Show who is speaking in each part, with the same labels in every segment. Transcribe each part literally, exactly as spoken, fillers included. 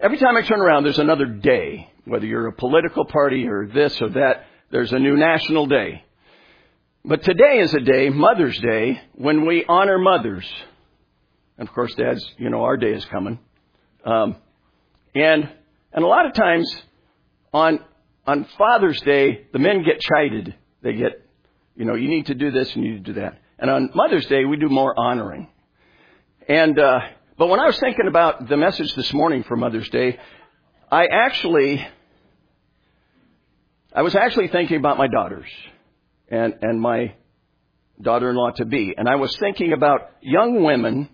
Speaker 1: Every time I turn around, there's another day. Whether you're a political party or this or that, there's a new national day. But today is a day, Mother's Day, when we honor mothers. And of course, dads, you know, our day is coming. Um, and, and a lot of times on, on Father's Day, the men get chided. They get, you know, you need to do this and you need to do that. And on Mother's Day, we do more honoring. And, uh, but when I was thinking about the message this morning for Mother's Day, I actually, I was actually thinking about my daughters and, and my daughter-in-law to be. And I was thinking about young women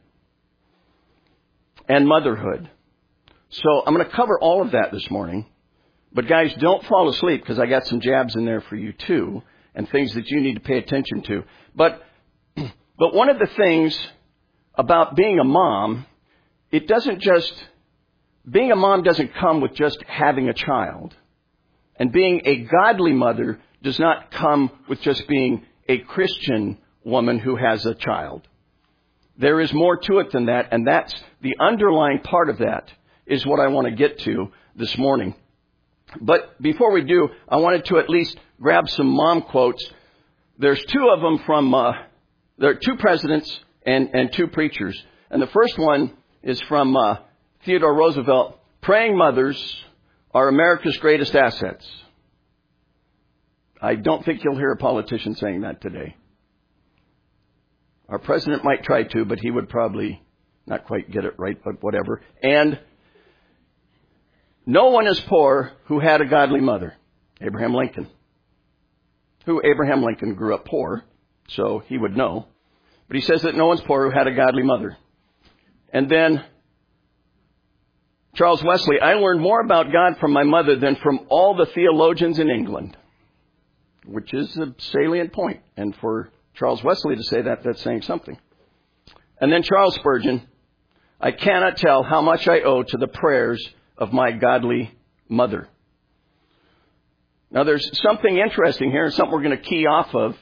Speaker 1: and motherhood. So I'm going to cover all of that this morning. But guys, don't fall asleep because I got some jabs in there for you too and things that you need to pay attention to. But, but one of the things about being a mom, it doesn't just, being a mom doesn't come with just having a child. And being a godly mother does not come with just being a Christian woman who has a child. There is more to it than that, and that's the underlying part of that is what I want to get to this morning. But before we do, I wanted to at least grab some mom quotes. There's two of them from, uh, there are two presidents and, and two preachers. And the first one is from uh, Theodore Roosevelt. Praying mothers are America's greatest assets. I don't think you'll hear a politician saying that today. Our president might try to, but he would probably not quite get it right, but whatever. And no one is poor who had a godly mother. Abraham Lincoln. Who Abraham Lincoln grew up poor, so he would know. But he says that no one's poor who had a godly mother. And then Charles Wesley, I learned more about God from my mother than from all the theologians in England. Which is a salient point. And for Charles Wesley to say that, that's saying something. And then Charles Spurgeon, I cannot tell how much I owe to the prayers of my godly mother. Now there's something interesting here and something we're going to key off of.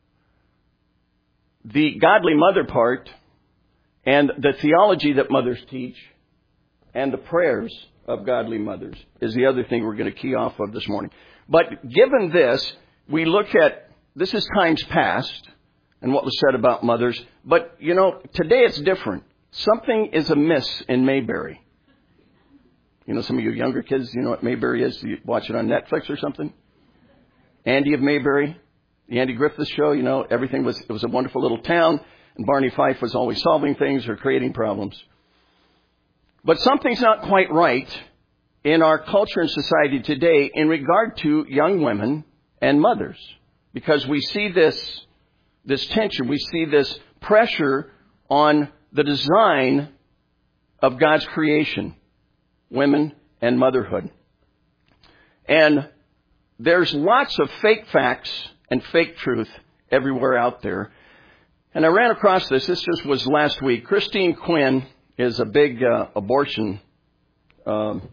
Speaker 1: The godly mother part and the theology that mothers teach and the prayers of godly mothers is the other thing we're going to key off of this morning. But given this, we look at, this is times past and what was said about mothers. But, you know, today it's different. Something is amiss in Mayberry. You know, some of you younger kids, you know what Mayberry is? You watch it on Netflix or something. Andy of Mayberry, the Andy Griffith Show, you know, everything was, it was a wonderful little town. And Barney Fife was always solving things or creating problems. But something's not quite right in our culture and society today in regard to young women and mothers. Because we see this, this tension, we see this pressure on the design of God's creation, women and motherhood. And there's lots of fake facts and fake truth everywhere out there. And I ran across this. This just was last week. Christine Quinn is a big uh, abortion um,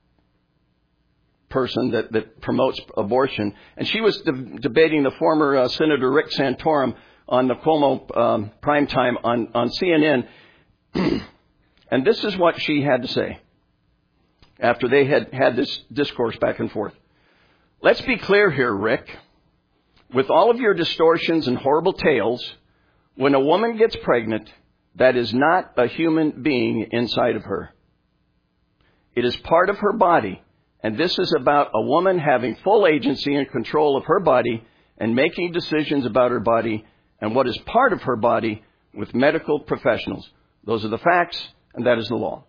Speaker 1: person that, that promotes abortion. And she was de- debating the former uh, Senator Rick Santorum on the Cuomo um, primetime on, on C N N. And this is what she had to say after they had had this discourse back and forth. Let's be clear here, Rick. With all of your distortions and horrible tales, when a woman gets pregnant, that is not a human being inside of her. It is part of her body. And this is about a woman having full agency and control of her body and making decisions about her body and what is part of her body with medical professionals. Those are the facts, and that is the law.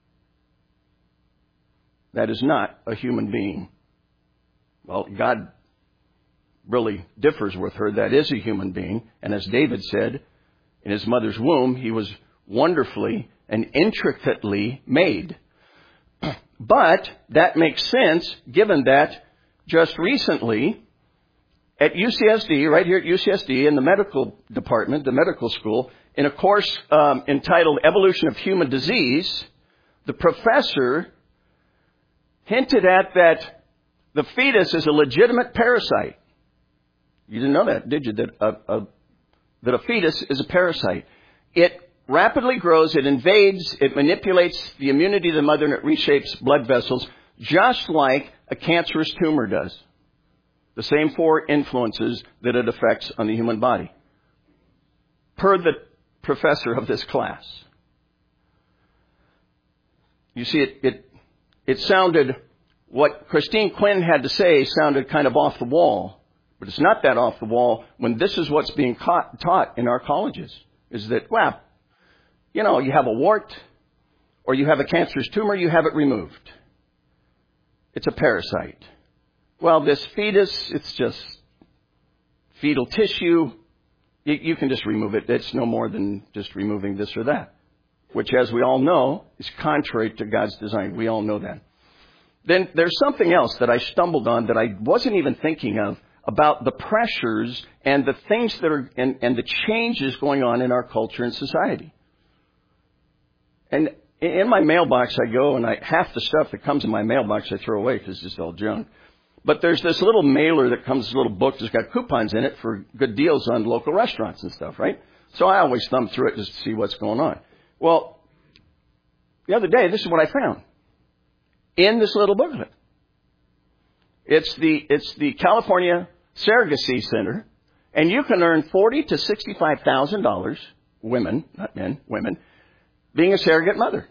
Speaker 1: That is not a human being. Well, God really differs with her. That is a human being. And as David said, in his mother's womb, he was wonderfully and intricately made. But that makes sense given that just recently at U C S D, right here at U C S D in the medical department, the medical school, in a course um, entitled Evolution of Human Disease, the professor hinted at that the fetus is a legitimate parasite. You didn't know that, did you? That a, a, that a fetus is a parasite. It rapidly grows, it invades, it manipulates the immunity of the mother, and it reshapes blood vessels, just like a cancerous tumor does. The same four influences that it affects on the human body. Per the professor of this class. You see, it, it, it sounded, what Christine Quinn had to say sounded kind of off the wall. But it's not that off the wall when this is what's being caught, taught in our colleges. Is that, well, you know, you have a wart or you have a cancerous tumor, you have it removed. It's a parasite. Well, this fetus, it's just fetal tissue. You, you can just remove it. It's no more than just removing this or that, which, as we all know, is contrary to God's design. We all know that. Then there's something else that I stumbled on that I wasn't even thinking of about the pressures and the things that are, and, and the changes going on in our culture and society. And in my mailbox, I go and I, half the stuff that comes in my mailbox I throw away because it's just all junk. But there's this little mailer that comes, this little book that's got coupons in it for good deals on local restaurants and stuff, right? So I always thumb through it just to see what's going on. Well, the other day, this is what I found in this little booklet. It's the, it's the California Surrogacy Center, and you can earn forty thousand to sixty-five thousand dollars, women, not men, women, being a surrogate mother.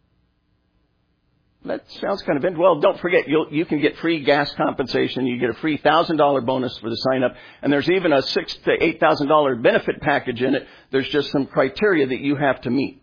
Speaker 1: That sounds kind of interesting. Well, don't forget, you'll, you can get free gas compensation. You get a free one thousand dollars bonus for the sign-up. And there's even a six thousand to eight thousand dollars benefit package in it. There's just some criteria that you have to meet.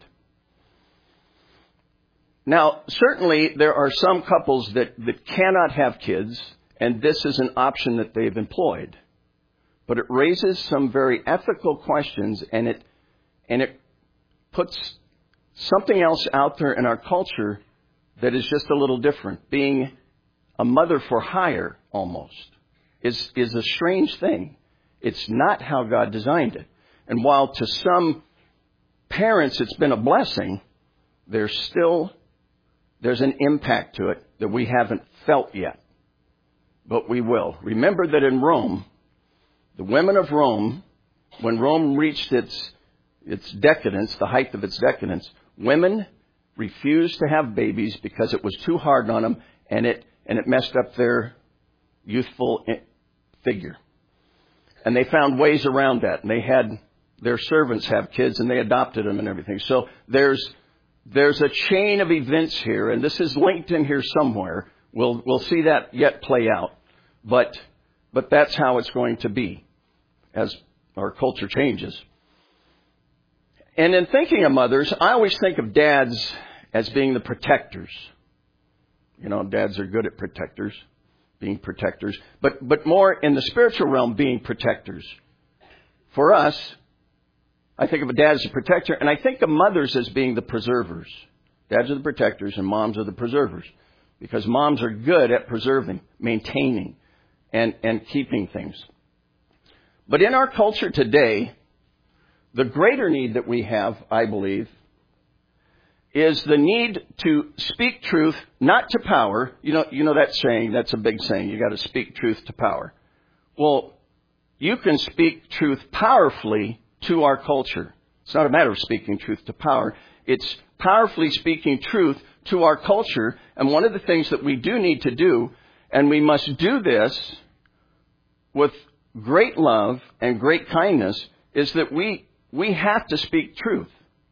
Speaker 1: Now, certainly there are some couples that, that cannot have kids, and this is an option that they've employed. But it raises some very ethical questions, and it and it puts something else out there in our culture that is just a little different. Being a mother for hire, almost, is, is a strange thing. It's not how God designed it. And while to some parents it's been a blessing, there's still, there's an impact to it that we haven't felt yet. But we will. Remember that in Rome, the women of Rome, when Rome reached its, its decadence, the height of its decadence, women refused to have babies because it was too hard on them, and it and it messed up their youthful figure. And they found ways around that, and they had their servants have kids, and they adopted them and everything. So there's there's a chain of events here, and this is linked in here somewhere. We'll we'll see that yet play out, but but that's how it's going to be as our culture changes. And in thinking of mothers, I always think of dads as being the protectors. You know, dads are good at protectors, being protectors, but, but more in the spiritual realm, being protectors. For us, I think of a dad as a protector, and I think of mothers as being the preservers. Dads are the protectors, and moms are the preservers, because moms are good at preserving, maintaining, and, and keeping things. But in our culture today, the greater need that we have, I believe, is the need to speak truth, not to power. You know, you know that saying, that's a big saying, you got to speak truth to power. Well, you can speak truth powerfully to our culture. It's not a matter of speaking truth to power. It's powerfully speaking truth to our culture. And one of the things that we do need to do, and we must do this with great love and great kindness, is that we we have to speak truth.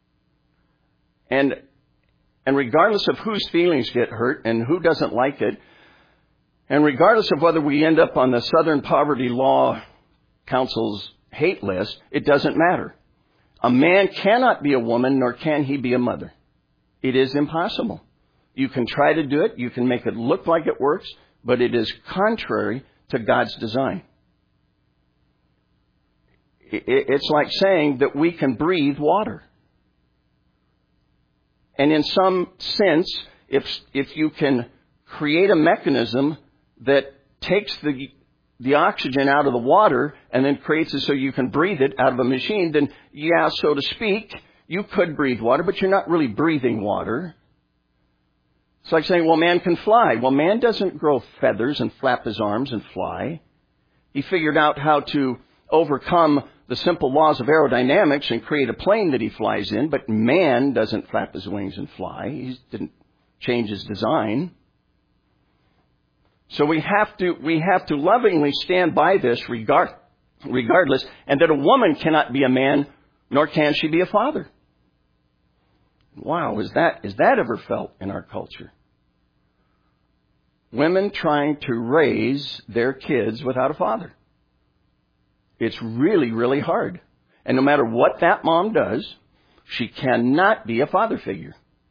Speaker 1: And and regardless of whose feelings get hurt and who doesn't like it, and regardless of whether we end up on the Southern Poverty Law Council's hate list, it doesn't matter. A man cannot be a woman, nor can he be a mother. It is impossible. You can try to do it. You can make it look like it works, but it is contrary to God's design. It's like saying that we can breathe water. And in some sense, if if you can create a mechanism that takes the the oxygen out of the water and then creates it so you can breathe it out of a machine, then yeah, so to speak, you could breathe water, but you're not really breathing water. It's like saying, well, man can fly. Well, man doesn't grow feathers and flap his arms and fly. He figured out how to overcome the simple laws of aerodynamics and create a plane that he flies in, but man doesn't flap his wings and fly. He didn't change his design. So we have to, we have to lovingly stand by this regard, regardless, and that a woman cannot be a man, nor can she be a father. Wow, is that, is that ever felt in our culture? Women trying to raise their kids without a father. It's really, really hard. And no matter what that mom does, she cannot be a father figure.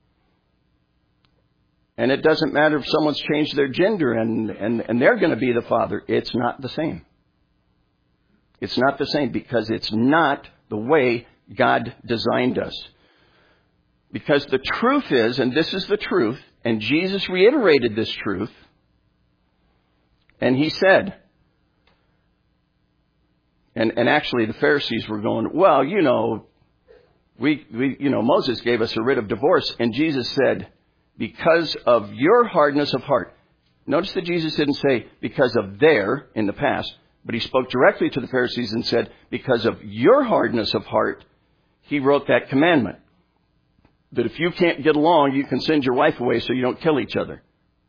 Speaker 1: And it doesn't matter if someone's changed their gender and, and, and they're going to be the father. It's not the same. It's not the same because it's not the way God designed us. Because the truth is, and this is the truth, and Jesus reiterated this truth, and he said, and, and actually the Pharisees were going, well, you know, we, we, you know, Moses gave us a writ of divorce, and Jesus said, because of your hardness of heart. Notice that Jesus didn't say because of their in the past, but he spoke directly to the Pharisees and said, because of your hardness of heart, he wrote that commandment. That if you can't get along, you can send your wife away so you don't kill each other.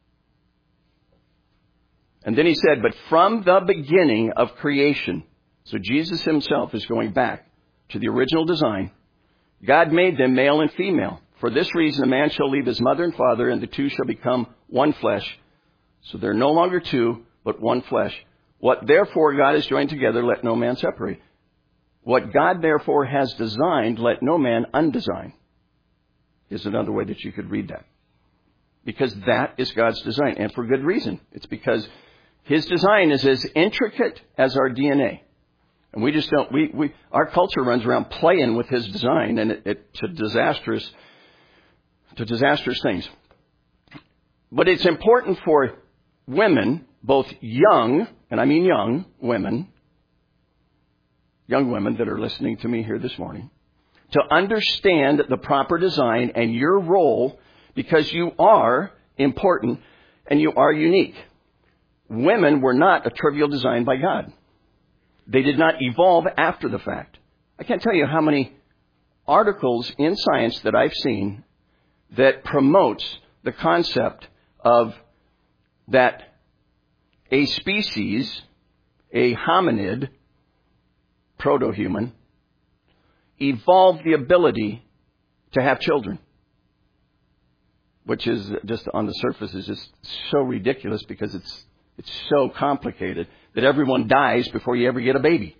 Speaker 1: And then he said, but from the beginning of creation, so Jesus himself is going back to the original design, God made them male and female. For this reason, a man shall leave his mother and father, and the two shall become one flesh. So they're no longer two, but one flesh. What therefore God has joined together, let no man separate. What God therefore has designed, let no man undesign. Is another way that you could read that. Because that is God's design, and for good reason. It's because his design is as intricate as our D N A. And we just don't, we, we, our culture runs around playing with his design, and it, it to disastrous, to disastrous things. But it's important for women, both young, and I mean young women, young women that are listening to me here this morning, to understand the proper design and your role, because you are important and you are unique. Women were not a trivial design by God. They did not evolve after the fact. I can't tell you how many articles in science that I've seen that promotes the concept of that a species, a hominid, proto-human, evolved the ability to have children. Which is just on the surface is just so ridiculous because it's it's so complicated that everyone dies before you ever get a baby.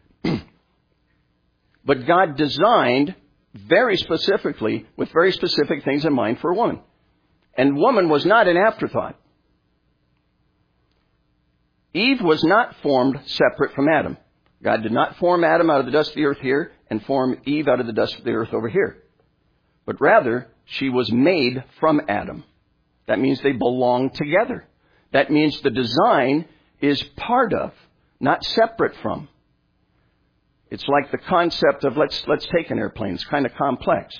Speaker 1: But God designed very specifically, with very specific things in mind for a woman. And woman was not an afterthought. Eve was not formed separate from Adam. God did not form Adam out of the dust of the earth here and form Eve out of the dust of the earth over here. But rather, she was made from Adam. That means they belong together. That means the design is part of, not separate from. It's like the concept of let's let's take an airplane. It's kind of complex.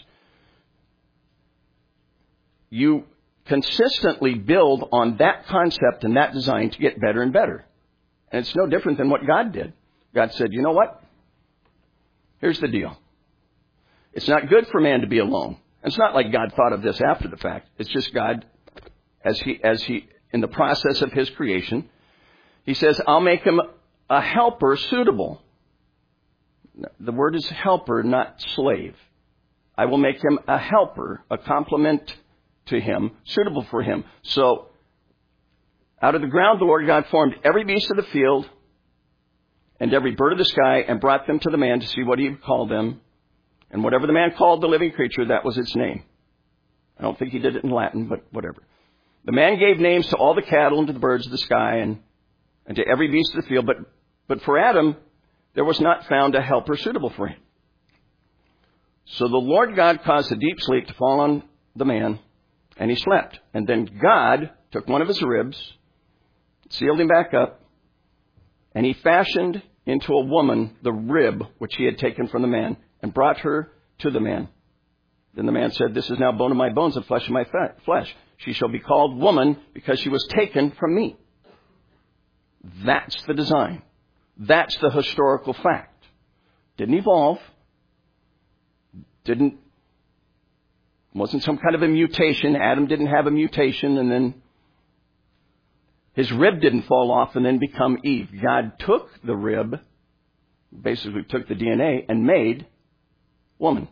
Speaker 1: You consistently build on that concept and that design to get better and better. And it's no different than what God did. God said, you know what? Here's the deal. It's not good for man to be alone. It's not like God thought of this after the fact. It's just God, as he, as he, in the process of his creation, he says, I'll make him a helper suitable. The word is helper, not slave. I will make him a helper, a complement to him, suitable for him. So, out of the ground, the Lord God formed every beast of the field and every bird of the sky and brought them to the man to see what he would call them. And whatever the man called the living creature, that was its name. I don't think he did it in Latin, but whatever. The man gave names to all the cattle and to the birds of the sky and, and to every beast of the field. But, but for Adam, there was not found a helper suitable for him. So the Lord God caused a deep sleep to fall on the man, and he slept. And then God took one of his ribs, sealed him back up, and he fashioned into a woman the rib which he had taken from the man, and brought her to the man. Then the man said, this is now bone of my bones and flesh of my flesh. She shall be called woman because she was taken from me. That's the design. That's the historical fact. Didn't evolve. Didn't, wasn't some kind of a mutation. Adam didn't have a mutation and then his rib didn't fall off and then become Eve. God took the rib, basically took the D N A and made woman.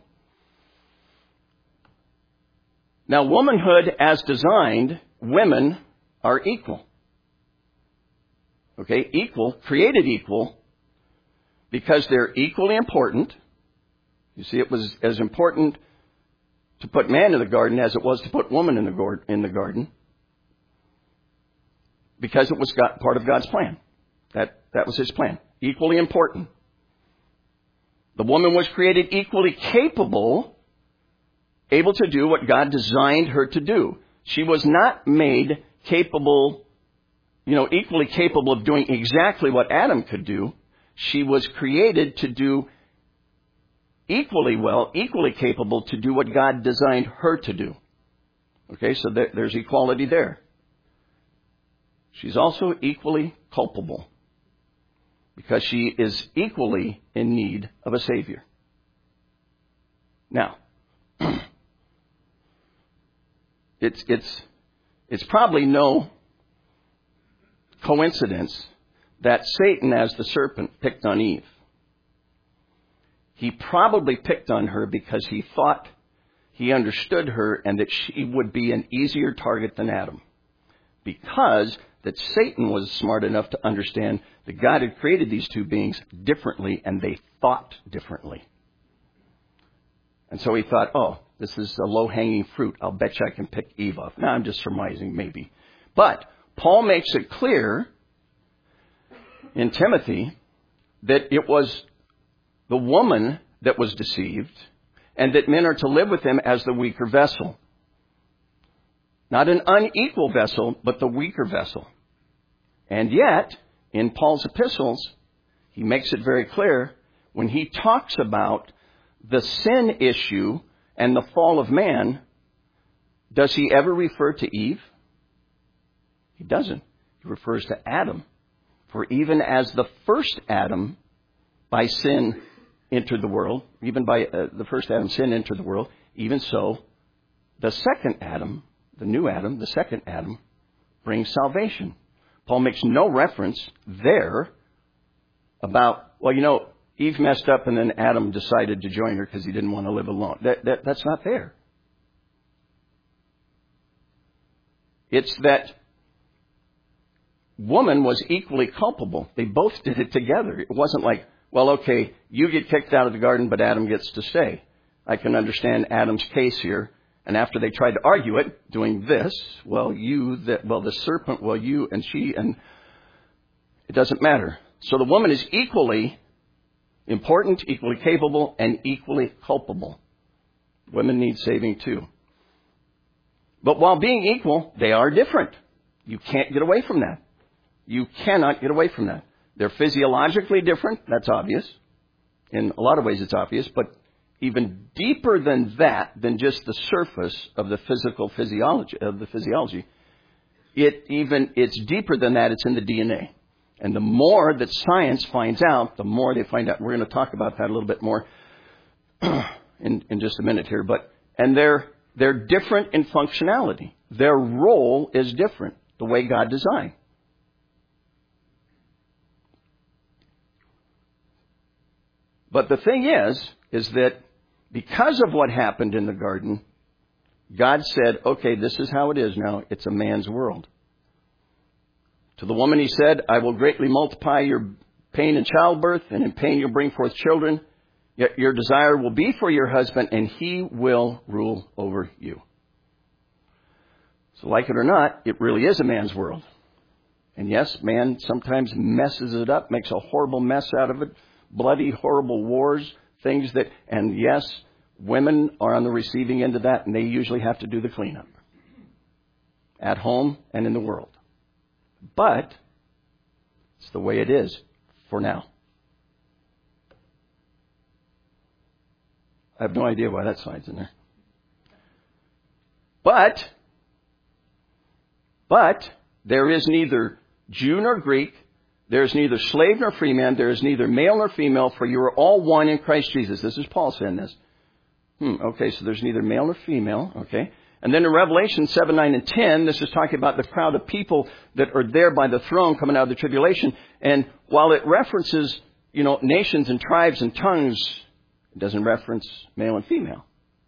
Speaker 1: Now, womanhood as designed, women are equal. Okay, equal, created equal, because they're equally important. You see, it was as important to put man in the garden as it was to put woman in the, in the garden, because it was God, part of God's plan. That, that was his plan. Equally important. The woman was created equally capable, able to do what God designed her to do. She was not made capable, you know, equally capable of doing exactly what Adam could do. She was created to do equally well, equally capable to do what God designed her to do. Okay, so there, there's equality there. She's also equally culpable because she is equally in need of a Savior. Now, it's, it's, it's probably no coincidence that Satan, as the serpent, picked on Eve. He probably picked on her because he thought he understood her and that she would be an easier target than Adam. Because that Satan was smart enough to understand that God had created these two beings differently and they thought differently. And so he thought, oh, this is a low-hanging fruit. I'll bet you I can pick Eve off. Now I'm just surmising, maybe. But Paul makes it clear in Timothy that it was the woman that was deceived and that men are to live with him as the weaker vessel. Not an unequal vessel, but the weaker vessel. And yet, in Paul's epistles, he makes it very clear when he talks about the sin issue and the fall of man, does he ever refer to Eve? He doesn't. He refers to Adam. For even as the first Adam, by sin, entered the world, even by uh, the first Adam, sin entered the world, even so, the second Adam, the new Adam, the second Adam, brings salvation. Paul makes no reference there about, well, you know, Eve messed up and then Adam decided to join her because he didn't want to live alone. That, that, that's not there. It's that woman was equally culpable. They both did it together. It wasn't like, well, okay, you get kicked out of the garden, but Adam gets to stay. I can understand Adam's case here. And after they tried to argue it, doing this, well, you, that, well, the serpent, well, you, and she, and it doesn't matter. So the woman is equally important, equally capable, and equally culpable. Women need saving too. But while being equal, they are different. You can't get away from that. You cannot get away from that. They're physiologically different. That's obvious. In a lot of ways it's obvious, but even deeper than that, than just the surface of the physical physiology, of the physiology, it even, it's deeper than that. It's in the D N A. And the more that science finds out, the more they find out. We're going to talk about that a little bit more in, in just a minute here. But, and they're, they're different in functionality. Their role is different, the way God designed. But the thing is, is that because of what happened in the garden, God said, okay, this is how it is now. It's a man's world. To the woman he said, I will greatly multiply your pain in childbirth, and in pain you'll bring forth children. Yet your desire will be for your husband, and he will rule over you. So like it or not, it really is a man's world. And yes, man sometimes messes it up, makes a horrible mess out of it. Bloody, horrible wars, things that, and yes, women are on the receiving end of that, and they usually have to do the cleanup at home and in the world. But it's the way it is for now. I have no idea why that slide's in there. But, but there is neither Jew nor Greek, There is neither slave nor free man. There is neither male nor female, for you are all one in Christ Jesus. This is Paul saying this. Hmm, okay, so there's neither male nor female. Okay. And then in Revelation seven, nine, and ten, this is talking about the crowd of people that are there by the throne coming out of the tribulation. And while it references, you know, nations and tribes and tongues, it doesn't reference male and female.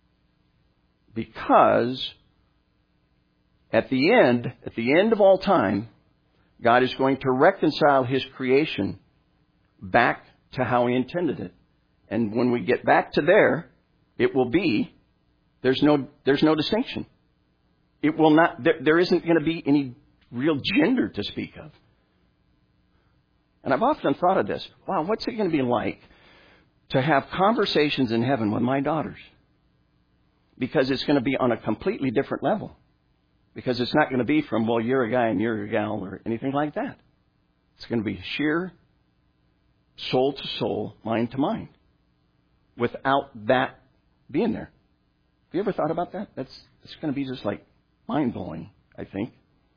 Speaker 1: Because at the end, at the end of all time, God is going to reconcile His creation back to how He intended it. And when we get back to there, it will be, there's no, there's no distinction. It will not, there, there isn't going to be any real gender to speak of. And I've often thought of this. Wow, what's it going to be like to have conversations in heaven with my daughters? Because it's going to be on a completely different level. Because it's not going to be from, well, you're a guy and you're a gal or anything like that. It's going to be sheer soul to soul, mind to mind, without that being there. Have you ever thought about that? That's it's going to be just like mind-blowing, I think.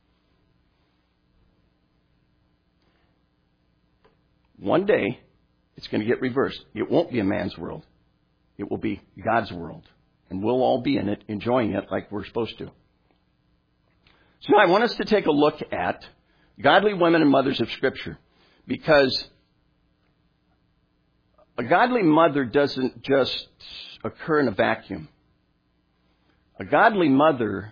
Speaker 1: One day, it's going to get reversed. It won't be a man's world. It will be God's world. And we'll all be in it, enjoying it like we're supposed to. So now I want us to take a look at godly women and mothers of Scripture. Because a godly mother doesn't just occur in a vacuum. A godly mother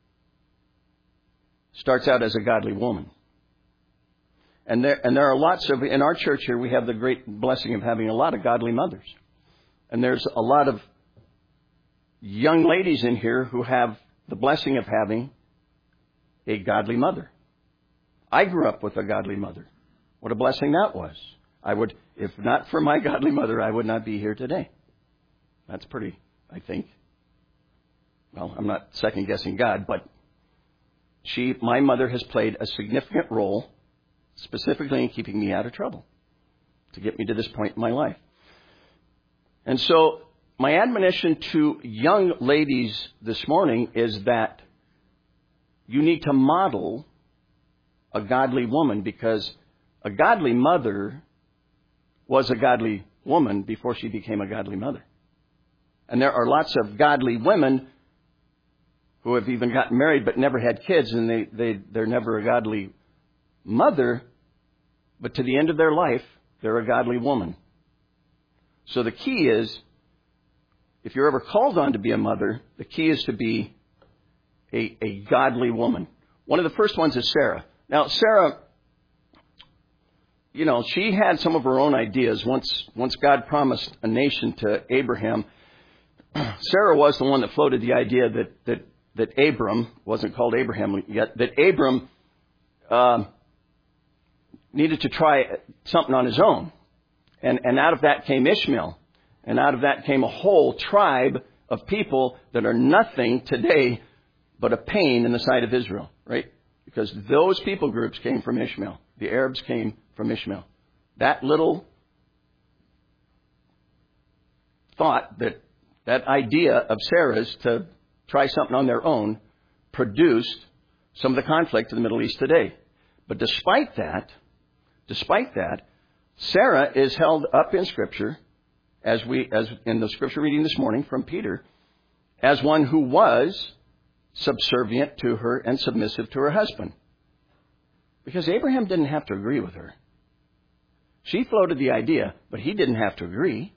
Speaker 1: starts out as a godly woman. And there, and there are lots of, in our church here, we have the great blessing of having a lot of godly mothers. And there's a lot of young ladies in here who have the blessing of having a godly mother. I grew up with a godly mother. What a blessing that was. I would, if not for my godly mother, I would not be here today. That's pretty, I think. Well, I'm not second guessing God, but she, my mother has played a significant role, specifically in keeping me out of trouble, to get me to this point in my life. And so my admonition to young ladies this morning is that you need to model a godly woman, because a godly mother was a godly woman before she became a godly mother. And there are lots of godly women who have even gotten married but never had kids, and they, they, they're never a godly mother, but to the end of their life, they're a godly woman. So the key is, if you're ever called on to be a mother, the key is to be a, a godly woman. One of the first ones is Sarah. Now, Sarah, you know, she had some of her own ideas. Once, once God promised a nation to Abraham, Sarah was the one that floated the idea that, that, that Abram, wasn't called Abraham yet, that Abram um, needed to try something on his own. And, and out of that came Ishmael. And out of that came a whole tribe of people that are nothing today but a pain in the sight of Israel, right? Because those people groups came from Ishmael. The Arabs came from Ishmael. That little thought, that that idea of Sarah's to try something on their own, produced some of the conflict in the Middle East today. But despite that, despite that, Sarah is held up in Scripture, as we, as in the Scripture reading this morning from Peter, as one who was subservient to her and submissive to her husband. Because Abraham didn't have to agree with her. She floated the idea, but he didn't have to agree.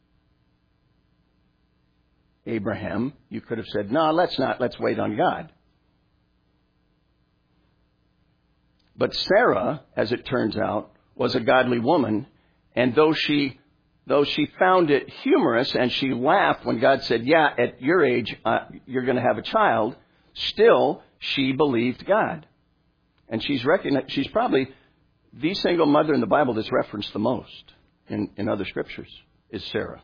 Speaker 1: Abraham, you could have said, no, let's not, let's wait on God. But Sarah, as it turns out, was a godly woman, and though she though she found it humorous and she laughed when God said, yeah, at your age, uh, you're going to have a child, still she believed God. And she's recognized, she's probably the single mother in the Bible that's referenced the most in, in other scriptures, is Sarah.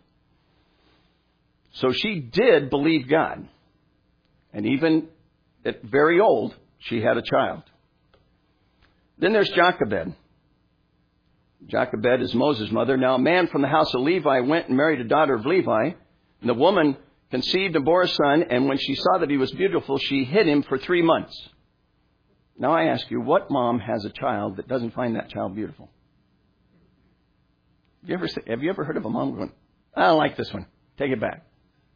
Speaker 1: So she did believe God. And even at very old, she had a child. Then there's Jochebed. Jochebed is Moses' mother. Now a man from the house of Levi went and married a daughter of Levi. And the woman conceived and bore a son. And when she saw that he was beautiful, she hid him for three months. Now I ask you, what mom has a child that doesn't find that child beautiful? Have you ever, have you ever heard of a mom going, I don't like this one. Take it back.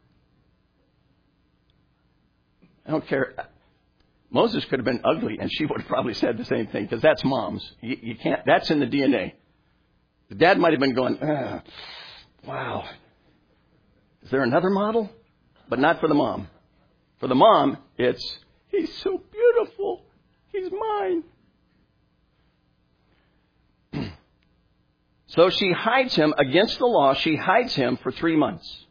Speaker 1: I don't care. Moses could have been ugly, and she would have probably said the same thing, because that's moms. You, you can't. That's in the D N A. The dad might have been going, ah, wow. Is there another model? But not for the mom. For the mom, it's, he's so beautiful. He's mine. So she hides him against the law. She hides him for three months.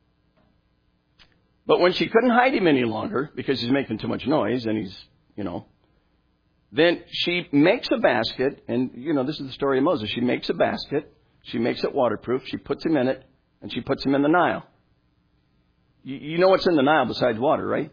Speaker 1: But when she couldn't hide him any longer because he's making too much noise and he's, you know, then she makes a basket. And, you know, this is the story of Moses. She makes a basket. She makes it waterproof. She puts him in it, and she puts him in the Nile. You, you know what's in the Nile besides water, right?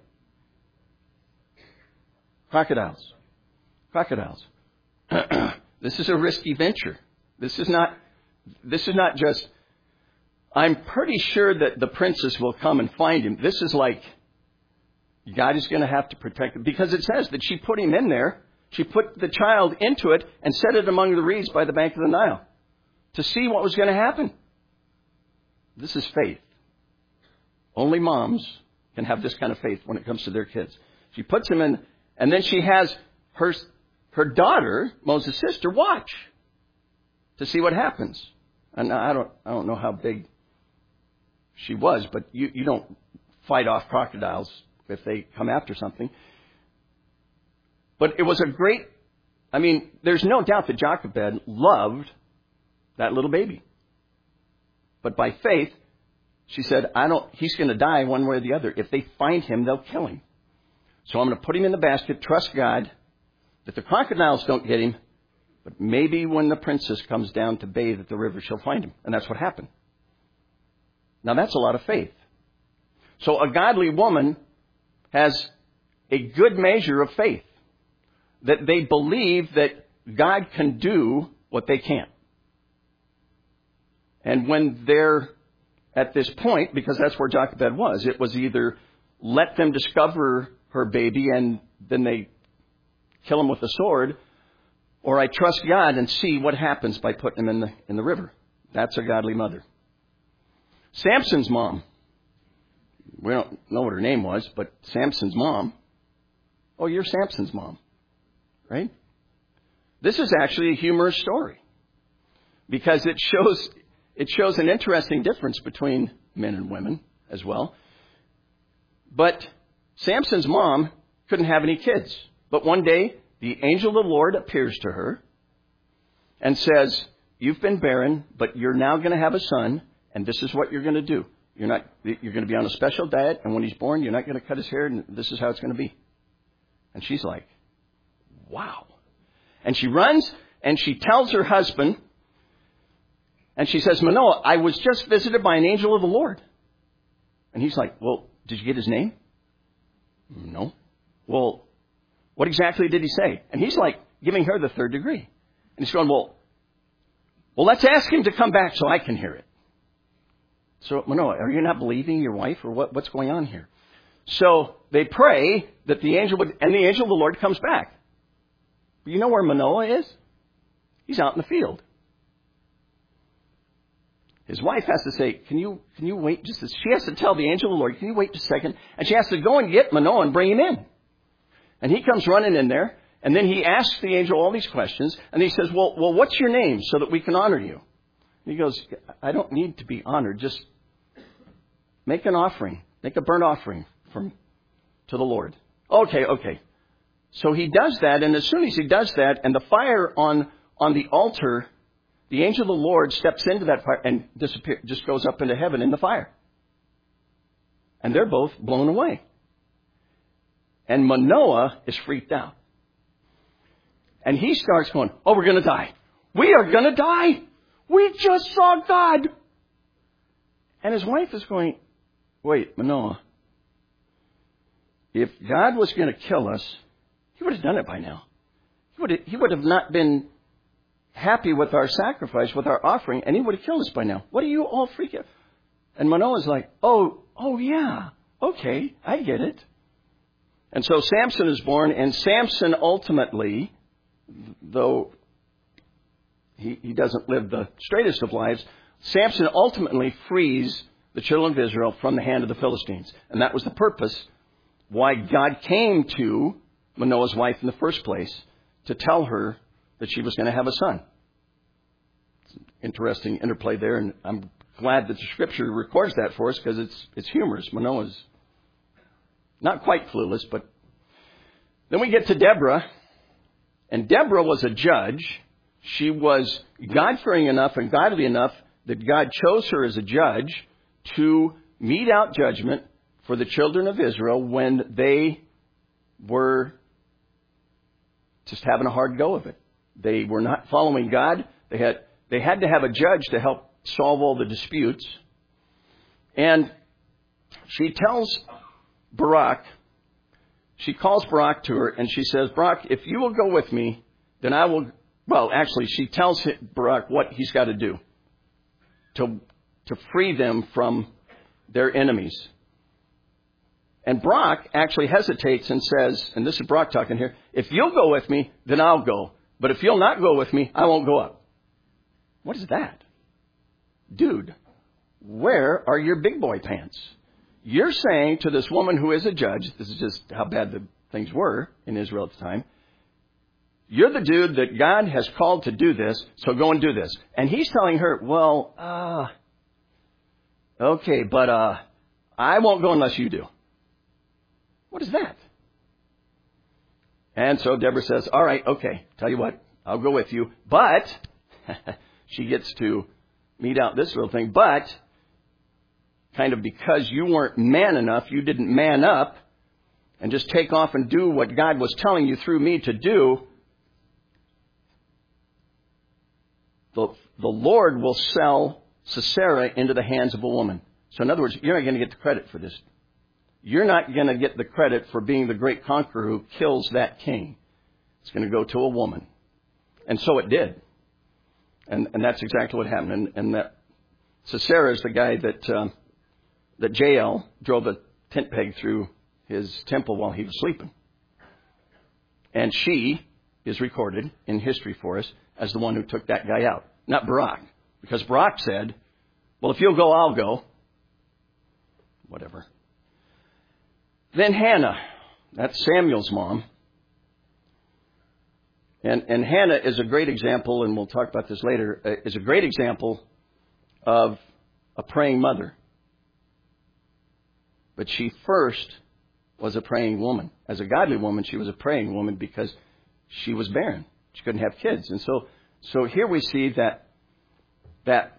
Speaker 1: Crocodiles. Crocodiles. This is a risky venture. This is not, this is not just, I'm pretty sure that the princess will come and find him. This is like, God is going to have to protect him. Because it says that she put him in there. She put the child into it and set it among the reeds by the bank of the Nile to see what was going to happen. This is faith. Only moms can have this kind of faith when it comes to their kids. She puts him in, and then she has her, her daughter, Moses' sister, watch to see what happens. And I don't, I don't know how big she was, but you, you don't fight off crocodiles if they come after something. But it was a great, I mean, there's no doubt that Jochebed loved that little baby. But by faith, she said, I don't, he's going to die one way or the other. If they find him, they'll kill him. So I'm going to put him in the basket, trust God that the crocodiles don't get him, but maybe when the princess comes down to bathe at the river, she'll find him. And that's what happened. Now, that's a lot of faith. So a godly woman has a good measure of faith, that they believe that God can do what they can't. And when they're at this point, because that's where Jochebed was, it was either let them discover her baby and then they kill him with a sword, or I trust God and see what happens by putting him in the in the river. That's a godly mother. Samson's mom. We don't know what her name was, but Samson's mom. Oh, you're Samson's mom, right? This is actually a humorous story because it shows it shows an interesting difference between men and women as well. But Samson's mom couldn't have any kids. But one day, the angel of the Lord appears to her and says, you've been barren, but you're now going to have a son, and this is what you're going to do. You're not, you're going to be on a special diet, and when he's born, you're not going to cut his hair, and this is how it's going to be. And she's like, wow. And she runs, and she tells her husband, and she says, Manoah, I was just visited by an angel of the Lord. And he's like, well, did you get his name? No. Well, what exactly did he say? And he's like giving her the third degree. And he's going, well, well, let's ask him to come back so I can hear it. So, Manoah, are you not believing your wife or what, what's going on here? So they pray that the angel would, and the angel of the Lord comes back. But you know where Manoah is? He's out in the field. His wife has to say, can you, can you wait just a, she has to tell the angel of the Lord, can you wait just a second? And she has to go and get Manoah and bring him in. And he comes running in there, and then he asks the angel all these questions, and he says, well, well, what's your name so that we can honor you? And he goes, I don't need to be honored. Just make an offering. Make a burnt offering from, to the Lord. Okay, okay. So he does that, and as soon as he does that, and the fire on, on the altar, the angel of the Lord steps into that fire and disappear, just goes up into heaven in the fire. And they're both blown away. And Manoah is freaked out. And he starts going, oh, we're going to die. We are going to die. We just saw God. And his wife is going, wait, Manoah, if God was going to kill us, he would have done it by now. He would have, he would have not been happy with our sacrifice, with our offering, and he would have killed us by now. What are you all freaking out? And Manoah's like, oh, oh yeah, okay, I get it. And so Samson is born, and Samson ultimately, though he, he doesn't live the straightest of lives. Samson ultimately frees the children of Israel from the hand of the Philistines. And that was the purpose why God came to Manoah's wife in the first place, to tell her that she was going to have a son. It's an interesting interplay there, and I'm glad that the Scripture records that for us because it's it's humorous. Manoah's not quite clueless, but then we get to Deborah, and Deborah was a judge. She was God-fearing enough and godly enough that God chose her as a judge to mete out judgment for the children of Israel when they were just having a hard go of it. They were not following God. They had they had to have a judge to help solve all the disputes. And she tells Barak, she calls Barak to her and she says, Barak, if you will go with me, then I will, well, actually, she tells Barak what he's got to do to, to free them from their enemies. And Barak actually hesitates and says, and this is Barak talking here, if you'll go with me, then I'll go. But if you'll not go with me, I won't go up. What is that? Dude, where are your big boy pants? You're saying to this woman who is a judge, this is just how bad the things were in Israel at the time, you're the dude that God has called to do this, so go and do this. And he's telling her, well, uh, okay, but uh, I won't go unless you do. What is that? And so Deborah says, all right, okay, tell you what, I'll go with you. But she gets to mete out this little thing. But kind of because you weren't man enough, you didn't man up and just take off and do what God was telling you through me to do, the, the Lord will sell Sisera into the hands of a woman. So in other words, you're not going to get the credit for this. You're not going to get the credit for being the great conqueror who kills that king. It's going to go to a woman. And so it did. And, and that's exactly what happened. And, and that Sisera is the guy that, um, that Jael drove a tent peg through his temple while he was sleeping. And she is recorded in history for us as the one who took that guy out. Not Barak. Because Barak said, well, if you'll go, I'll go. Whatever. Then Hannah, that's Samuel's mom. And, and Hannah is a great example, and we'll talk about this later, uh, is a great example of a praying mother. But she first was a praying woman. As a godly woman, she was a praying woman because she was barren. She couldn't have kids. And so, so here we see that, that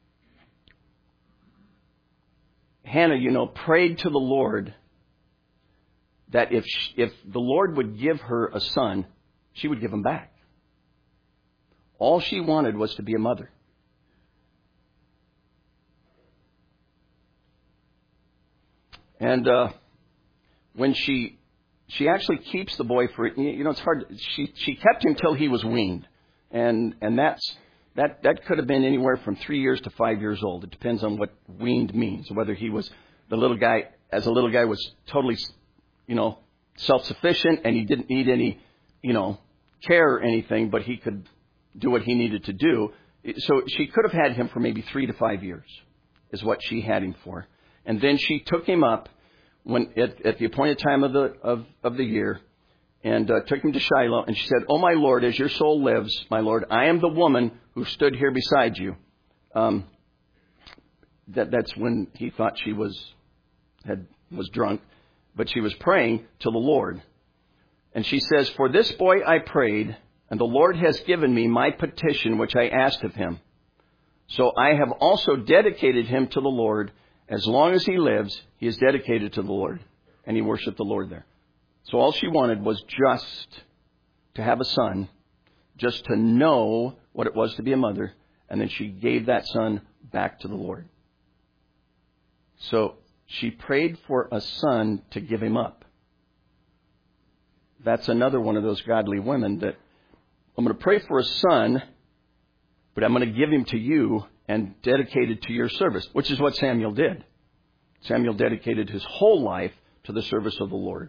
Speaker 1: Hannah, you know, prayed to the Lord that if she, if the Lord would give her a son, she would give him back. All she wanted was to be a mother. And uh, when she she actually keeps the boy for, you know, it's hard. She she kept him till he was weaned, and and that's that that could have been anywhere from three years to five years old. It depends on what weaned means. Whether he was the little guy, as a little guy, was totally, you know, self-sufficient and he didn't need any, you know, care or anything, but he could do what he needed to do. So she could have had him for maybe three to five years is what she had him for. And then she took him up when at, at the appointed time of the of, of the year and uh, took him to Shiloh. And she said, "Oh, my Lord, as your soul lives, my Lord, I am the woman who stood here beside you." Um, that that's when he thought she was had was drunk, but she was praying to the Lord. And she says, "For this boy I prayed, and the Lord has given me my petition which I asked of him. So I have also dedicated him to the Lord. As long as he lives, he is dedicated to the Lord." And he worshiped the Lord there. So all she wanted was just to have a son, just to know what it was to be a mother. And then she gave that son back to the Lord. So she prayed for a son to give him up. That's another one of those godly women that I'm going to pray for a son, but I'm going to give him to you and dedicate it to your service, which is what Samuel did. Samuel dedicated his whole life to the service of the Lord.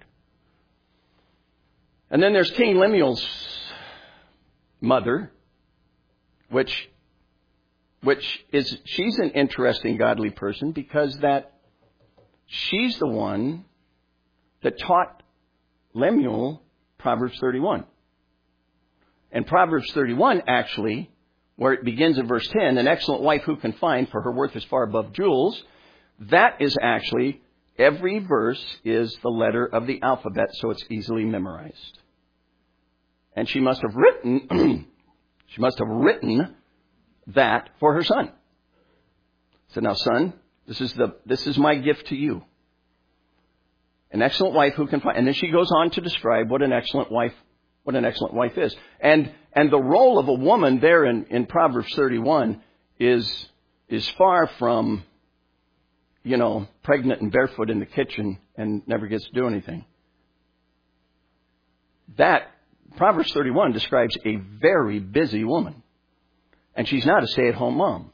Speaker 1: And then there's King Lemuel's mother, which, which is, she's an interesting godly person because that she's the one that taught Lemuel Proverbs thirty-one. And Proverbs thirty-one, actually, where it begins in verse ten, an excellent wife who can find, for her worth is far above jewels, that is actually, every verse is the letter of the alphabet, so it's easily memorized. And she must have written, she must have written that for her son. So now, son, this is the, this is my gift to you. An excellent wife who can find, and then she goes on to describe what an excellent wife, what an excellent wife is. And, and the role of a woman there in, in Proverbs thirty-one is, is far from, you know, pregnant and barefoot in the kitchen and never gets to do anything. That, Proverbs thirty-one describes a very busy woman. And she's not a stay-at-home mom.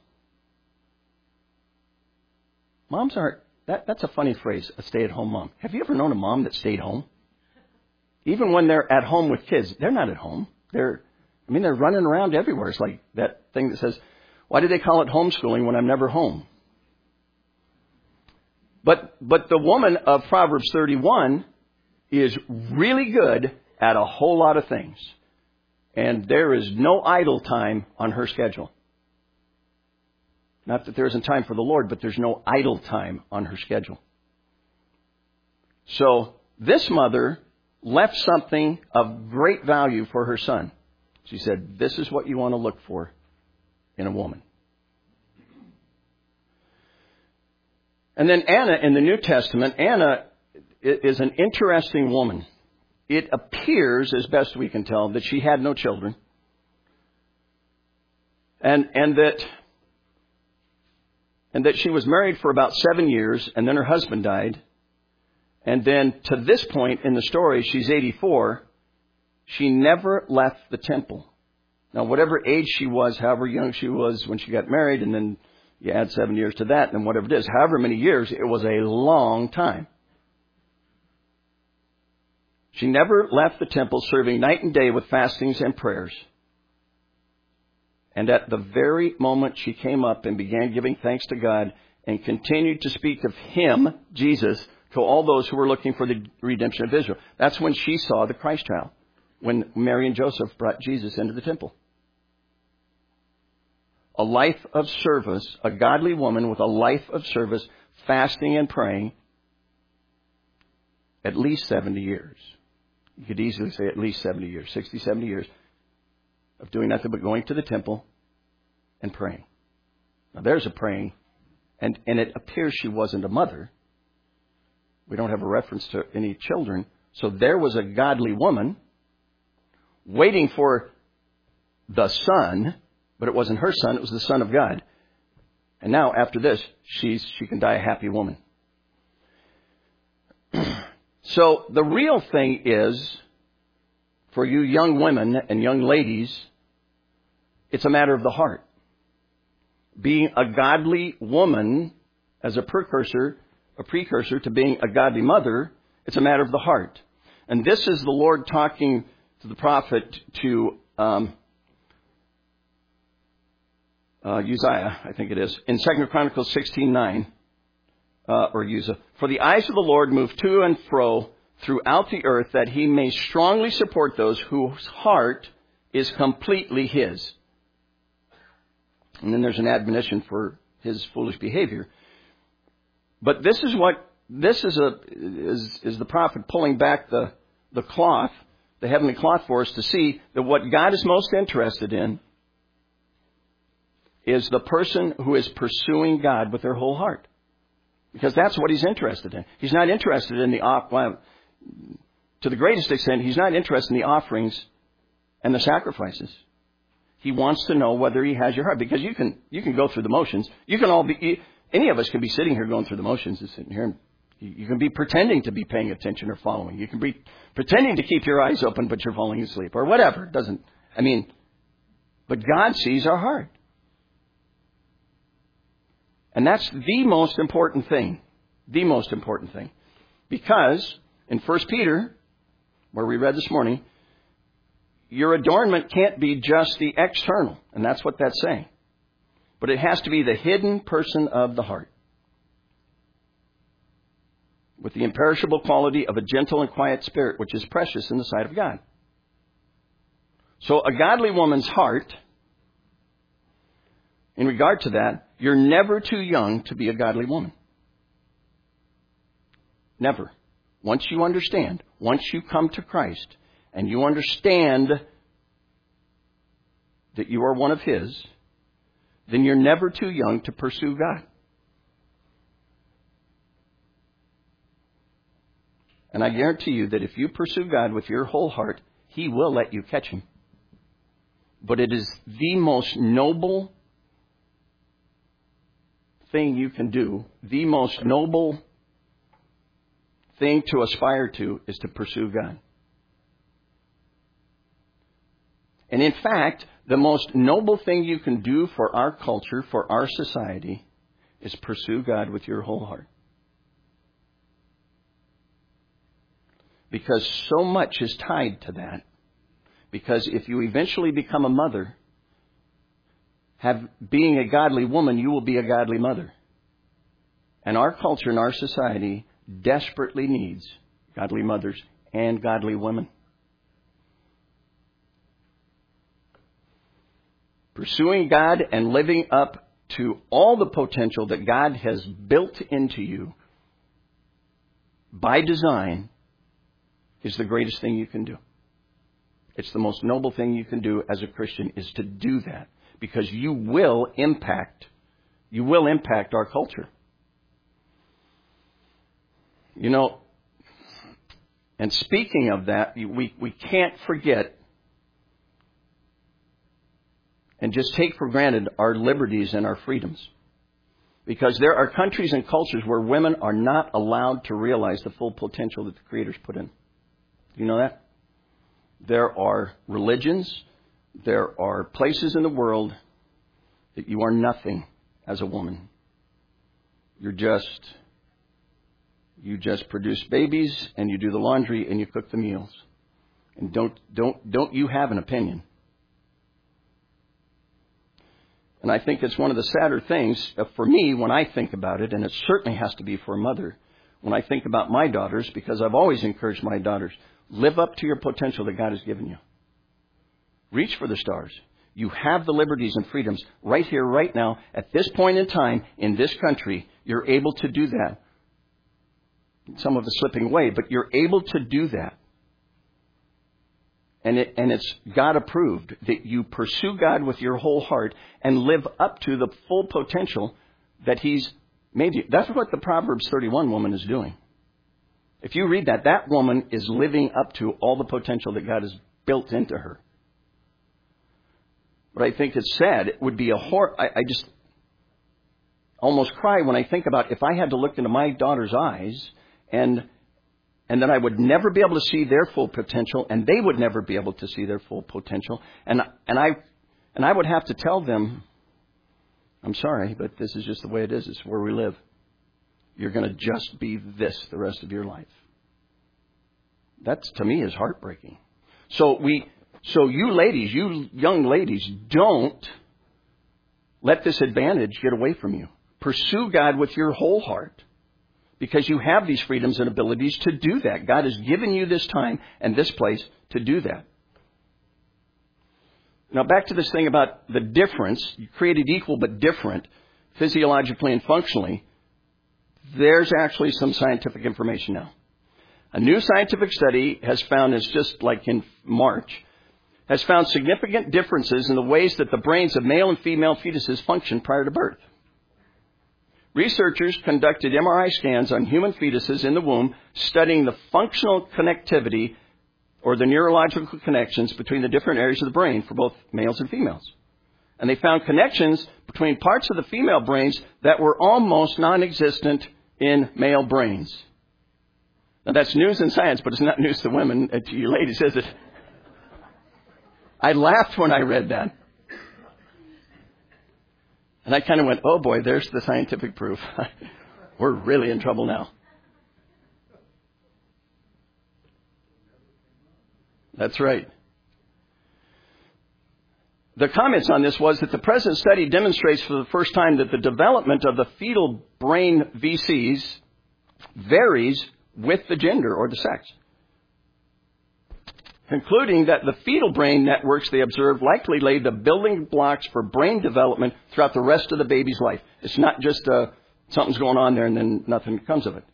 Speaker 1: Moms aren't, that, that's a funny phrase, a stay-at-home mom. Have you ever known a mom that stayed home? Even when they're at home with kids, they're not at home. They're, I mean, they're running around everywhere. It's like that thing that says, why do they call it homeschooling when I'm never home? But, but the woman of Proverbs thirty-one is really good at a whole lot of things. And there is no idle time on her schedule. Not that there isn't time for the Lord, but there's no idle time on her schedule. So this mother left something of great value for her son. She said, this is what you want to look for in a woman. And then Anna in the New Testament, Anna is an interesting woman. It appears, as best we can tell, that she had no children. And, and that, and that she was married for about seven years, and then her husband died. And then to this point in the story, she's eighty-four. She never left the temple. Now, whatever age she was, however young she was when she got married, and then you add seven years to that, and whatever it is, however many years, it was a long time. She never left the temple, serving night and day with fastings and prayers. And at the very moment she came up and began giving thanks to God and continued to speak of Him, Jesus, to all those who were looking for the redemption of Israel. That's when she saw the Christ child, when Mary and Joseph brought Jesus into the temple. A life of service, a godly woman with a life of service, fasting and praying, at least seventy years. You could easily say at least seventy years, sixty, seventy years of doing nothing but going to the temple and praying. Now there's a praying, and, and it appears she wasn't a mother. We don't have a reference to any children. So there was a godly woman waiting for the Son, but it wasn't her son, it was the Son of God. And now after this, she's she can die a happy woman. So the real thing is, for you young women and young ladies, it's a matter of the heart. Being a godly woman as a precursor, a precursor to being a godly mother, it's a matter of the heart. And this is the Lord talking to the prophet to um, uh, Uzziah, I think it is, in Second Chronicles sixteen nine. Uh, or Uzzah. For the eyes of the Lord move to and fro throughout the earth, that He may strongly support those whose heart is completely His. And then there's an admonition for his foolish behavior. But this is what this is a is, is the prophet pulling back the the cloth, the heavenly cloth, for us to see that what God is most interested in is the person who is pursuing God with their whole heart. Because that's what He's interested in. He's not interested in the, well, to the greatest extent, He's not interested in the offerings and the sacrifices. He wants to know whether He has your heart. Because you can, you can go through the motions. You can all be, any of us can be sitting here going through the motions and sitting here. And you can be pretending to be paying attention or following. You can be pretending to keep your eyes open, but you're falling asleep or whatever. It doesn't, I mean, but God sees our heart. And that's the most important thing. The most important thing. Because in First Peter, where we read this morning, your adornment can't be just the external, and that's what that's saying. But it has to be the hidden person of the heart, with the imperishable quality of a gentle and quiet spirit, which is precious in the sight of God. So a godly woman's heart, in regard to that, you're never too young to be a godly woman. Never. Once you understand, once you come to Christ, and you understand that you are one of His, then you're never too young to pursue God. And I guarantee you that if you pursue God with your whole heart, He will let you catch Him. But it is the most noble thing you can do, the most noble thing to aspire to, is to pursue God. And in fact, the most noble thing you can do for our culture, for our society, is pursue God with your whole heart. Because so much is tied to that. Because if you eventually become a mother, have being a godly woman, you will be a godly mother. And our culture and our society desperately needs godly mothers and godly women. Pursuing God and living up to all the potential that God has built into you by design is the greatest thing you can do. It's the most noble thing you can do as a Christian, is to do that. Because you will impact, you will impact our culture. You know, and speaking of that, we, we can't forget and just take for granted our liberties and our freedoms. Because there are countries and cultures where women are not allowed to realize the full potential that the Creator's put in. Do you know that? There are religions, there are places in the world that you are nothing as a woman. You're just, you just produce babies and you do the laundry and you cook the meals. And don't, don't, don't you have an opinion? And I think it's one of the sadder things for me when I think about it, and it certainly has to be for a mother, when I think about my daughters, because I've always encouraged my daughters, live up to your potential that God has given you. Reach for the stars. You have the liberties and freedoms right here, right now, at this point in time, in this country. You're able to do that. Some of us slipping away, but you're able to do that. And it, and it's God approved that you pursue God with your whole heart and live up to the full potential that He's made you. That's what the Proverbs thirty-one woman is doing. If you read that, that woman is living up to all the potential that God has built into her. But I think it's sad. It would be a horror. I, I just almost cry when I think about if I had to look into my daughter's eyes and and then I would never be able to see their full potential, and they would never be able to see their full potential. And and I and I would have to tell them, I'm sorry, but this is just the way it is. It's where we live. You're going to just be this the rest of your life. That, to me, is heartbreaking. So we, so you ladies, you young ladies, don't let this advantage get away from you. Pursue God with your whole heart, because you have these freedoms and abilities to do that. God has given you this time and this place to do that. Now, back to this thing about the difference, you created equal but different, physiologically and functionally. There's actually some scientific information now. A new scientific study has found, it's just like in March, has found significant differences in the ways that the brains of male and female fetuses function prior to birth. Researchers conducted M R I scans on human fetuses in the womb, studying the functional connectivity or the neurological connections between the different areas of the brain for both males and females. And they found connections between parts of the female brains that were almost non-existent in male brains. Now, that's news in science, but it's not news to women, uh, to you ladies, is it? I laughed when I read that. And I kind of went, oh boy, there's the scientific proof. We're really in trouble now. That's right. the comments on this was that the present study demonstrates for the first time that the development of the fetal brain V Cs varies with the gender or the sex, concluding that the fetal brain networks they observed likely laid the building blocks for brain development throughout the rest of the baby's life. It's not just uh, something's going on there and then nothing comes of it.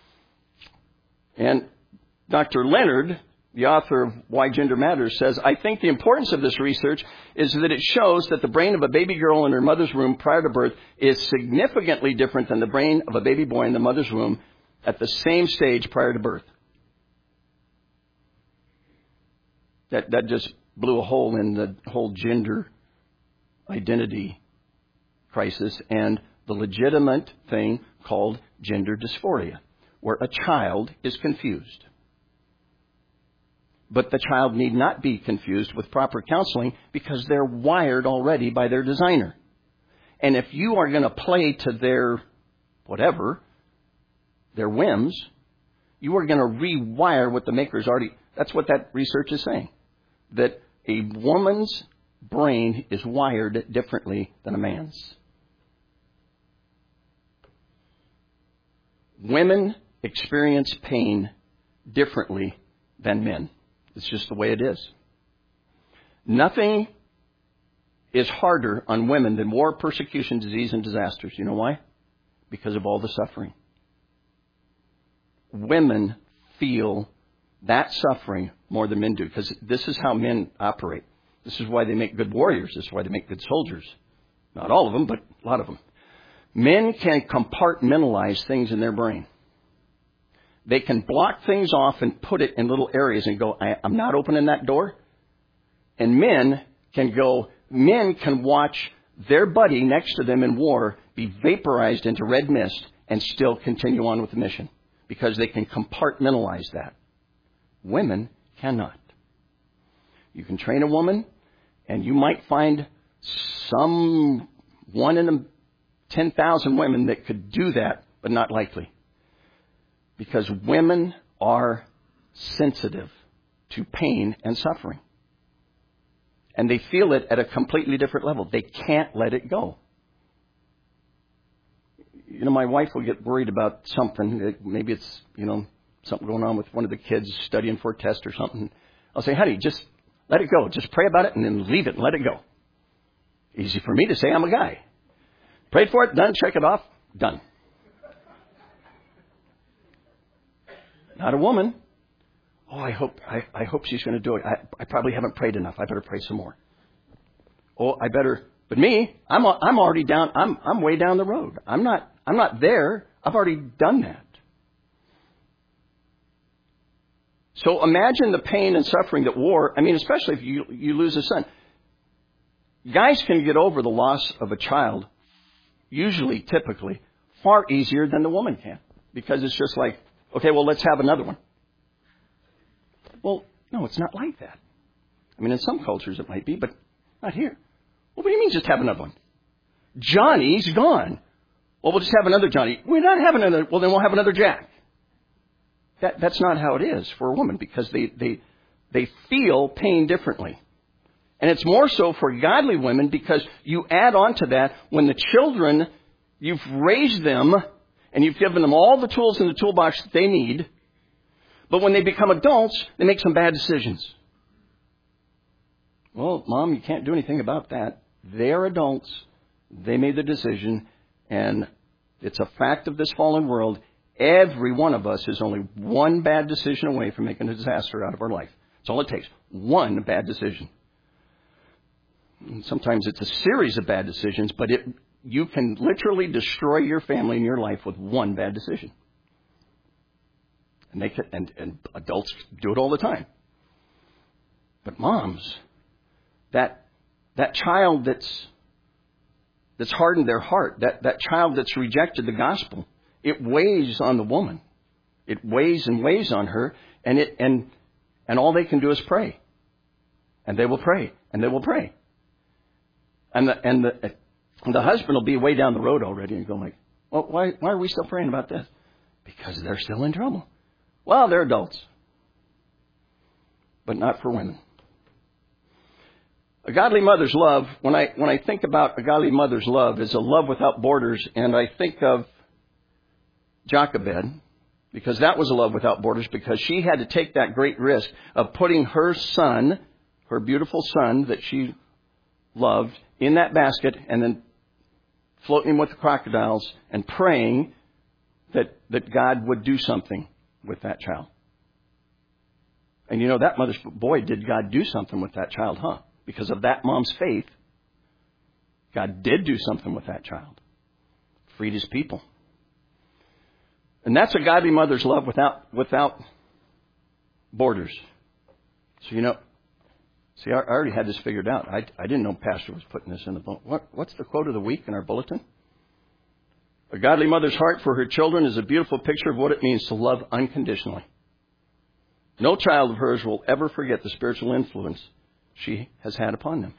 Speaker 1: And Doctor Leonard, the author of Why Gender Matters, says, I think the importance of this research is that it shows that the brain of a baby girl in her mother's womb prior to birth is significantly different than the brain of a baby boy in the mother's womb at the same stage prior to birth. That, that just blew a hole in the whole gender identity crisis and the legitimate thing called gender dysphoria, where a child is confused. But the child need not be confused with proper counseling because they're wired already by their designer. And if you are going to play to their whatever, their whims, you are going to rewire what the maker's already... That's what that research is saying. That a woman's brain is wired differently than a man's. Women experience pain differently than men. It's just the way it is. Nothing is harder on women than war, persecution, disease, and disasters. You know why? Because of all the suffering. Women feel that suffering more than men do, because this is how men operate. This is why they make good warriors. This is why they make good soldiers. Not all of them, but a lot of them. Men can compartmentalize things in their brain. They can block things off and put it in little areas and go, I, I'm not opening that door. And men can go, men can watch their buddy next to them in war be vaporized into red mist and still continue on with the mission because they can compartmentalize that. Women cannot. You can train a woman and you might find some one in a ten thousand women that could do that, but not likely. Because women are sensitive to pain and suffering. And they feel it at a completely different level. They can't let it go. You know, my wife will get worried about something. Maybe it's, you know, something going on with one of the kids studying for a test or something. I'll say, honey, just let it go. Just pray about it and then leave it and let it go. Easy for me to say, I'm a guy. Prayed for it, done, check it off, done. Not a woman. Oh, I hope I, I hope she's going to do it. I, I probably haven't prayed enough. I better pray some more. Oh, I better. But me, I'm I'm already down. I'm I'm way down the road. I'm not I'm not there. I've already done that. So imagine the pain and suffering that war. I mean, especially if you you lose a son. Guys can get over the loss of a child, usually, typically, far easier than the woman can, because it's just like, okay, well, let's have another one. Well, no, it's not like that. I mean, in some cultures it might be, but not here. Well, what do you mean just have another one? Johnny's gone. Well, we'll just have another Johnny. We're not having another. Well, then we'll have another Jack. That, that's not how it is for a woman, because they, they, they feel pain differently. And it's more so for godly women, because you add on to that when the children, you've raised them and you've given them all the tools in the toolbox that they need. But when they become adults, they make some bad decisions. Well, Mom, you can't do anything about that. They're adults. They made the decision. And it's a fact of this fallen world. Every one of us is only one bad decision away from making a disaster out of our life. That's all it takes. One bad decision. And sometimes it's a series of bad decisions, but it you can literally destroy your family and your life with one bad decision. And they can, and, and adults do it all the time. But moms, that that child that's that's hardened their heart, that, that child that's rejected the gospel, it weighs on the woman. It weighs and weighs on her, and it and and all they can do is pray. And they will pray, and they will pray. And the and the and the husband will be way down the road already and go like, well, why why are we still praying about this? Because they're still in trouble. Well, they're adults. But not for women. A godly mother's love, when I, when I think about a godly mother's love, is a love without borders. And I think of Jochebed, because that was a love without borders, because she had to take that great risk of putting her son, her beautiful son that she loved, in that basket and then floating him with the crocodiles and praying that, that God would do something with that child. And you know, that mother's, boy, did God do something with that child, huh? Because of that mom's faith, God did do something with that child. Freed his people. And that's a godly mother's love without without borders. So, you know, see, I already had this figured out. I, I didn't know Pastor was putting this in the bulletin. What, what's the quote of the week in our bulletin? A godly mother's heart for her children is a beautiful picture of what it means to love unconditionally. No child of hers will ever forget the spiritual influence she has had upon them.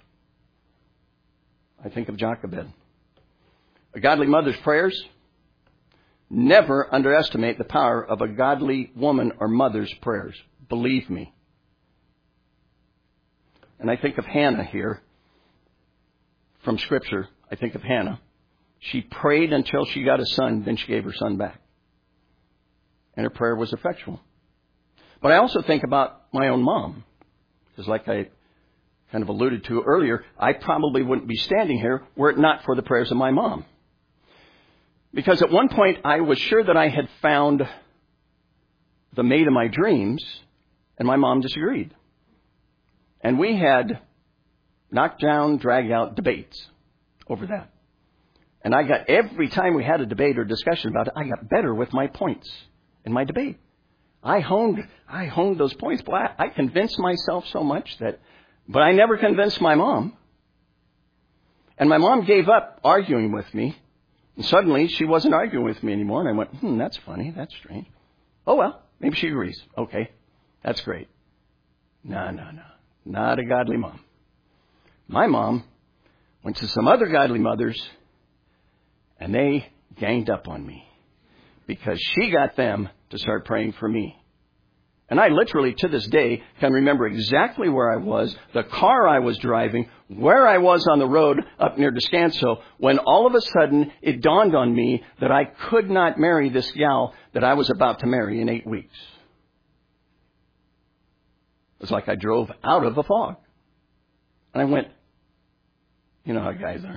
Speaker 1: I think of Jochebed. A godly mother's prayers. Never underestimate the power of a godly woman or mother's prayers. Believe me. And I think of Hannah here from Scripture. I think of Hannah. She prayed until she got a son, then she gave her son back. And her prayer was effectual. But I also think about my own mom. Because like I kind of alluded to earlier, I probably wouldn't be standing here were it not for the prayers of my mom. Because at one point I was sure that I had found the mate of my dreams, and my mom disagreed. And we had knocked down, drag out debates over that. And I got, every time we had a debate or discussion about it, I got better with my points in my debate. I honed, I honed those points. Boy, I, I convinced myself so much that, but I never convinced my mom. And my mom gave up arguing with me. And suddenly she wasn't arguing with me anymore. And I went, hmm, that's funny. That's strange. Oh, well, maybe she agrees. Okay, that's great. No, no, no. Not a godly mom. My mom went to some other godly mothers, and they ganged up on me because she got them to start praying for me. And I literally, to this day, can remember exactly where I was, the car I was driving, where I was on the road up near Descanso, when all of a sudden it dawned on me that I could not marry this gal that I was about to marry in eight weeks. It was like I drove out of a fog. And I went, you know how guys are.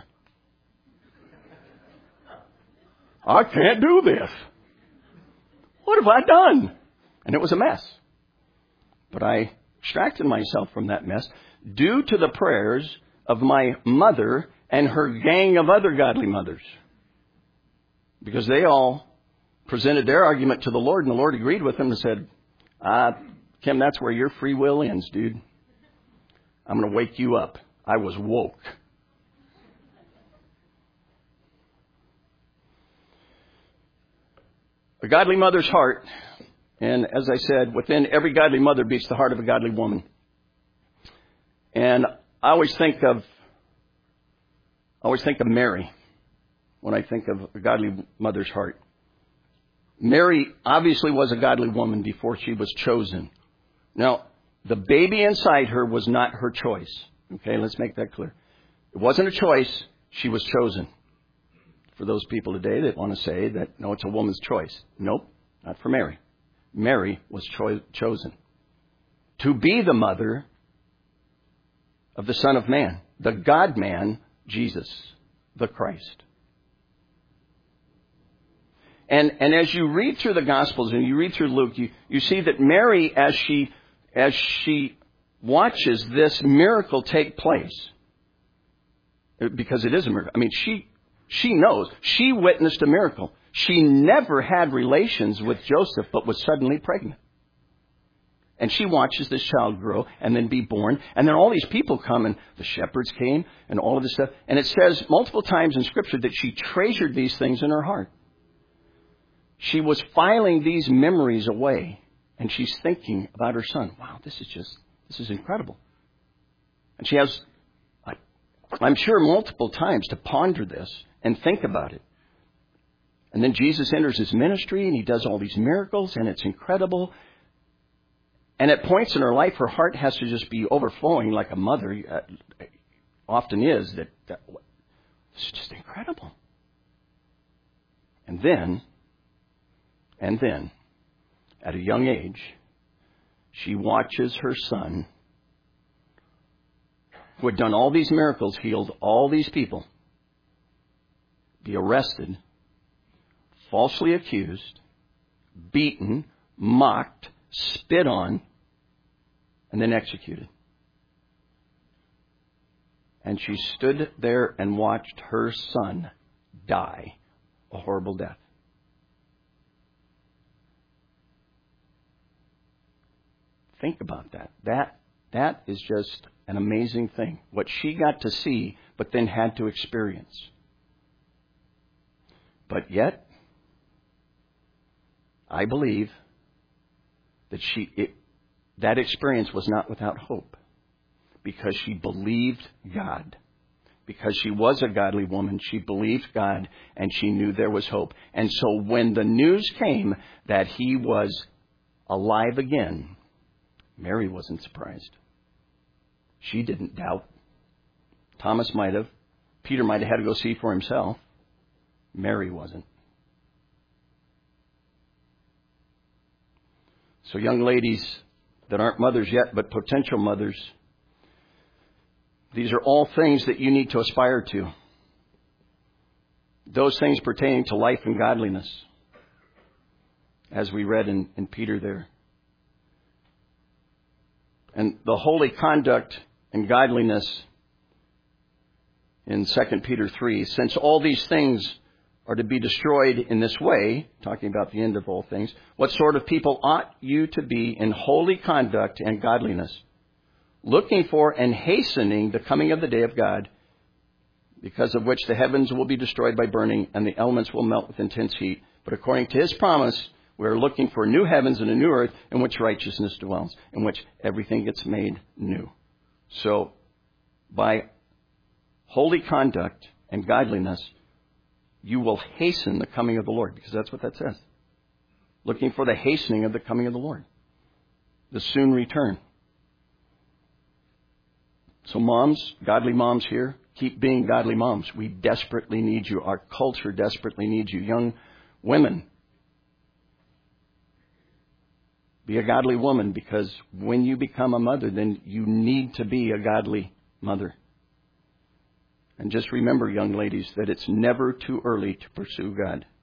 Speaker 1: I can't do this. What have I done? And it was a mess. But I extracted myself from that mess due to the prayers of my mother and her gang of other godly mothers. Because they all presented their argument to the Lord, and the Lord agreed with them and said, ah, Kim, that's where your free will ends, dude. I'm going to wake you up. I was woke. A godly mother's heart, and as I said, within every godly mother beats the heart of a godly woman. And I always think of, I always think of Mary when I think of a godly mother's heart. Mary obviously was a godly woman before she was chosen. Now, the baby inside her was not her choice. Okay, let's make that clear. It wasn't a choice. She was chosen. For those people today that want to say that, no, it's a woman's choice. Nope, not for Mary. Mary was cho- chosen to be the mother of the Son of Man, the God-man, Jesus, the Christ. And, and as you read through the Gospels and you read through Luke, you, you see that Mary, as she, as she watches this miracle take place, because it is a miracle. I mean, she, she knows. She witnessed a miracle. She never had relations with Joseph, but was suddenly pregnant. And she watches this child grow and then be born. And then all these people come, and the shepherds came and all of this stuff. And it says multiple times in Scripture that she treasured these things in her heart. She was filing these memories away. And she's thinking about her son. Wow, this is just, this is incredible. And she has, I'm sure, multiple times to ponder this and think about it. And then Jesus enters his ministry and he does all these miracles and it's incredible. And at points in her life, her heart has to just be overflowing like a mother. often is that, that it's just incredible. And then, and then, at a young age, she watches her son, who had done all these miracles, healed all these people, be arrested, falsely accused, beaten, mocked, spit on, and then executed. And she stood there and watched her son die a horrible death. Think about that. That that is just an amazing thing. What she got to see, but then had to experience. But yet, I believe that she it, that experience was not without hope. Because she believed God. Because she was a godly woman, she believed God, and she knew there was hope. And so when the news came that he was alive again, Mary wasn't surprised. She didn't doubt. Thomas might have. Peter might have had to go see for himself. Mary wasn't. So young ladies that aren't mothers yet, but potential mothers, these are all things that you need to aspire to. Those things pertaining to life and godliness, as we read in, in Peter there. And the holy conduct and godliness in Second Peter three, since all these things are to be destroyed in this way, talking about the end of all things, what sort of people ought you to be in holy conduct and godliness, looking for and hastening the coming of the day of God, because of which the heavens will be destroyed by burning and the elements will melt with intense heat. But according to his promise, we are looking for new heavens and a new earth in which righteousness dwells, in which everything gets made new. So, by holy conduct and godliness, you will hasten the coming of the Lord, because that's what that says. Looking for the hastening of the coming of the Lord, the soon return. So moms, godly moms here, keep being godly moms. We desperately need you. Our culture desperately needs you. Young women, be a godly woman, because when you become a mother, then you need to be a godly mother. And just remember, young ladies, that it's never too early to pursue God.